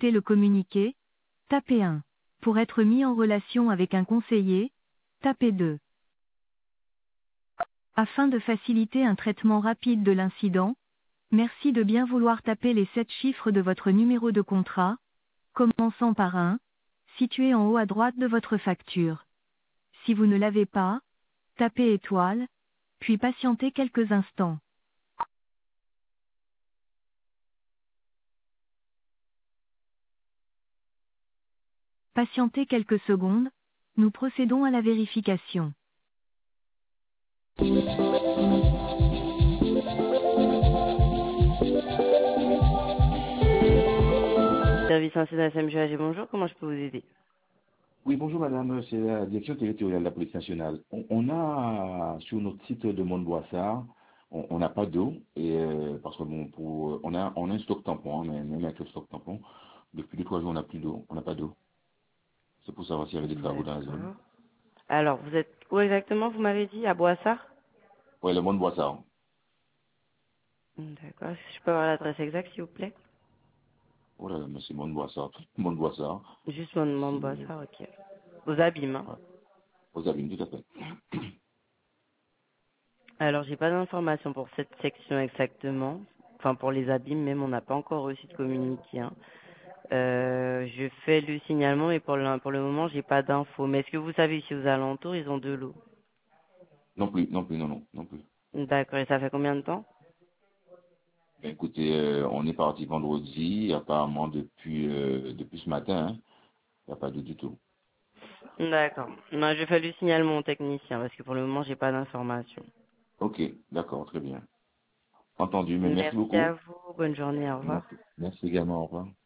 souhaitez le communiquer, tapez 1. Pour être mis en relation avec un conseiller, tapez 2. Afin de faciliter un traitement rapide de l'incident, merci de bien vouloir taper les 7 chiffres de votre numéro de contrat, commençant par 1, situé en haut à droite de votre facture. Si vous ne l'avez pas, tapez étoile, puis patientez quelques instants. Patientez quelques secondes, nous procédons à la vérification. Service national SMGAG, bonjour, comment je peux vous aider? Oui, bonjour madame, c'est la direction territoriale de la police nationale. On a sur notre site de Mont-Boissard, on n'a pas d'eau et parce que bon, on a un stock tampon, mais même avec le stock tampon, depuis 2 3 jours on n'a plus d'eau, on n'a pas d'eau. C'est pour savoir s'il y avait des travaux dans la zone. D'accord. Alors, vous êtes où exactement, vous m'avez dit, à Boissard? Oui, le Mont-Boissard. D'accord, est-ce que je peux avoir l'adresse exacte, s'il vous plaît? Oh là là, mais c'est Mont-Boissard, Mont-Boissard, Juste mon c'est Boissard, ok. Aux abîmes, hein. ouais, aux Avignes, tout à fait. Alors, j'ai pas d'informations pour cette section exactement. Enfin, pour les abîmes, même, on n'a pas encore reçu de communiqué, hein. Je fais le signalement, mais pour le moment, j'ai pas d'infos. Mais est-ce que vous savez si aux alentours, ils ont de l'eau? Non plus, non plus, non, non, non plus. D'accord, et ça fait combien de temps? Ben, écoutez, on est parti vendredi, apparemment depuis ce matin, hein, il n'y a pas d'eau du tout. D'accord. Non, je fais le signalement au technicien, parce que pour le moment, j'ai pas d'informations. Ok, d'accord, très bien. Entendu, mais merci Merci à beaucoup. vous, bonne journée, au revoir. Merci, merci également, au revoir.